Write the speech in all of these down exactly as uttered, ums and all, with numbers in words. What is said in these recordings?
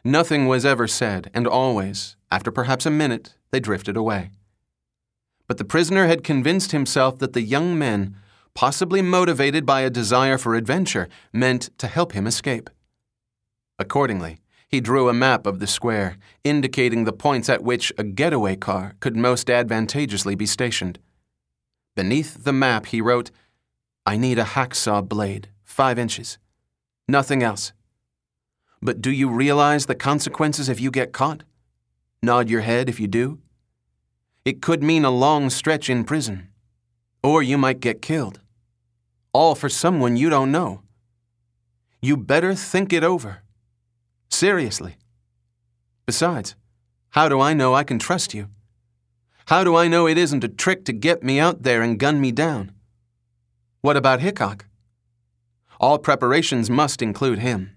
Nothing was ever said, and always, after perhaps a minute, they drifted away. But the prisoner had convinced himself that the young men, possibly motivated by a desire for adventure, meant to help him escape. Accordingly, he drew a map of the square, indicating the points at which a getaway car could most advantageously be stationed. Beneath the map he wrote, "I need a hacksaw blade, five inches. Nothing else. But do you realize the consequences if you get caught? Nod your head if you do. It could mean a long stretch in prison. Or you might get killed. All for someone you don't know. You better think it over. Seriously. Besides, how do I know I can trust you? How do I know it isn't a trick to get me out there and gun me down? What about Hickok? All preparations must include him."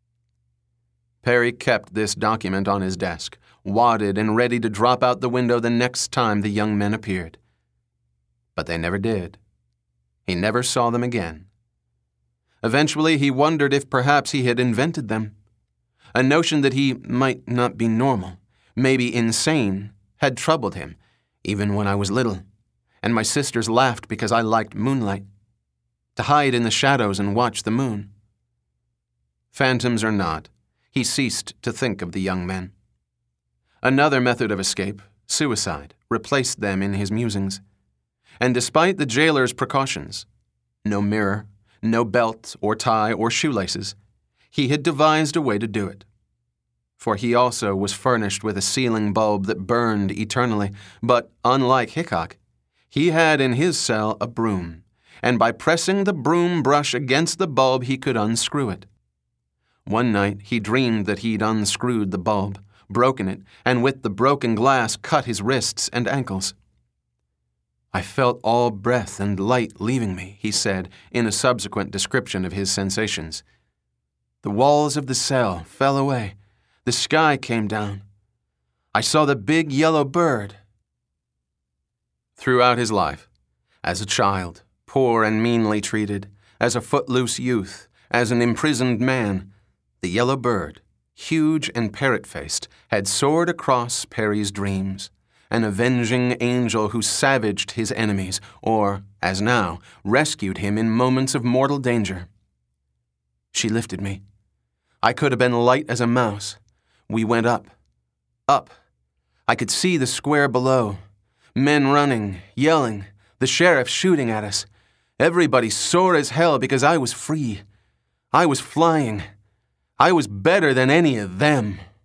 Perry kept this document on his desk, wadded and ready to drop out the window the next time the young men appeared. But they never did. He never saw them again. Eventually, he wondered if perhaps he had invented them. A notion that he might not be normal, maybe insane, had troubled him, even when I was little, and my sisters laughed because I liked moonlight, to hide in the shadows and watch the moon. Phantoms or not, he ceased to think of the young men. Another method of escape, suicide, replaced them in his musings. And despite the jailer's precautions, no mirror, no belt or tie or shoelaces, he had devised a way to do it. For he also was furnished with a ceiling bulb that burned eternally, but unlike Hickok, he had in his cell a broom, and by pressing the broom brush against the bulb he could unscrew it. One night he dreamed that he'd unscrewed the bulb, broken it, and with the broken glass cut his wrists and ankles. "I felt all breath and light leaving me," he said in a subsequent description of his sensations. "The walls of the cell fell away. The sky came down. I saw the big yellow bird." Throughout his life, as a child, poor and meanly treated, as a footloose youth, as an imprisoned man, the yellow bird, huge and parrot-faced, had soared across Perry's dreams, an avenging angel who savaged his enemies, or, as now, rescued him in moments of mortal danger. She lifted me. I could have been light as a mouse. We went up. Up. I could see the square below. Men running, yelling, the sheriff shooting at us. Everybody sore as hell because I was free. I was flying. I was better than any of them.